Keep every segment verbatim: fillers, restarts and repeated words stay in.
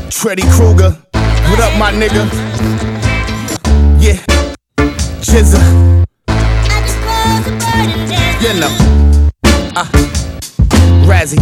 Freddy Krueger, what up, my nigga? Yeah, Jizza. You know, uh, Razzie.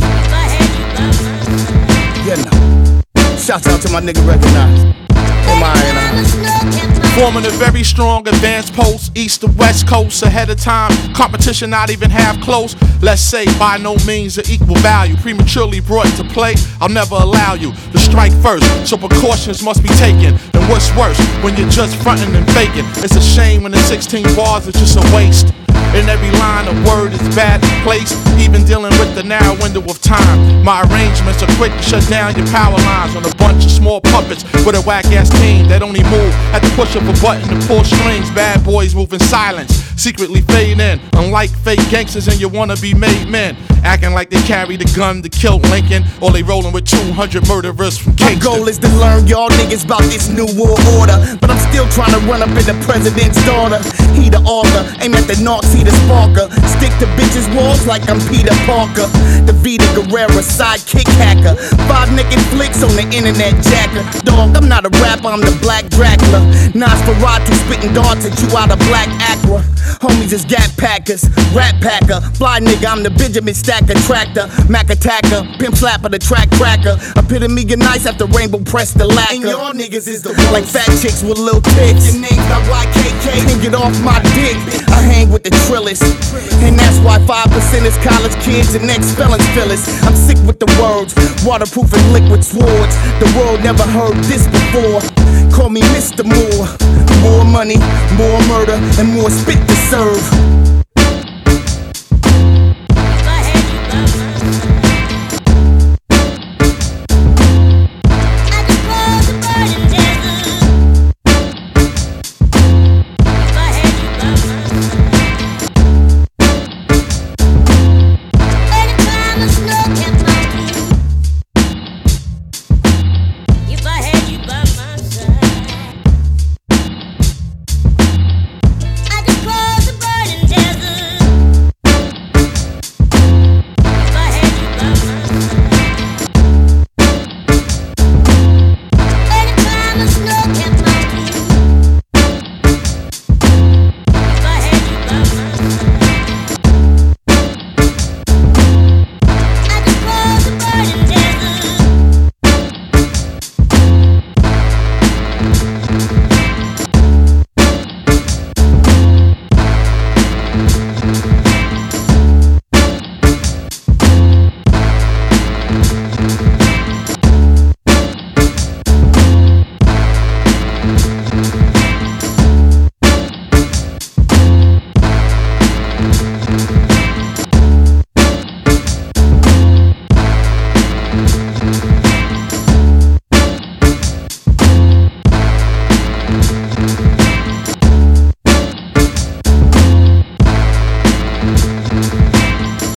You know, shout out to my nigga Recognize. M I N I. Forming a very strong advanced post, east to west coast, ahead of time. Competition not even half close. Let's say by no means of equal value. Prematurely brought to play, I'll never allow you to strike first, so precautions must be taken. And what's worse, when you're just fronting and faking, it's a shame when the sixteen bars are just a waste. And every line of word is bad placed, even dealing with the narrow window of time. My arrangements are quick to shut down your power lines on a bunch of small puppets with a whack-ass team that only move at the push of a button to pull strings. Bad boys move in silence, secretly fade in, unlike fake gangsters and your wannabe made men, acting like they carry the gun to kill Lincoln, or they rolling with two hundred murderers from Kingston. My goal is to learn y'all niggas about this new world order, but I'm still trying to run up in the president's daughter. He the author, aim at the Knox, he the sparker. Stick to bitches' walls like I'm Peter Parker, the Vita Guerrera sidekick hacker. Five naked flicks on the internet jacker. Dog, I'm not a rapper, I'm the Black Dracula. Nosferatu spitting darts at you out of Black Aqua. Homies is Gap Packers, Rat Packer. Fly nigga, I'm the Benjamin Stacker tractor. Mac attacker, pimp slapper, the track cracker. Epitome of nice after Rainbow press the lacquer. And y'all niggas is the worst. Like fat chicks with little tits. Your name's not Y K K, can't get off my dick. I hang with the trillers, and that's why five percent is college kids and ex-felons feel us. I'm sick with the words, waterproof and liquid swords. The world never heard this before. Call me Mister Moore. More money, more murder, and more spit to serve.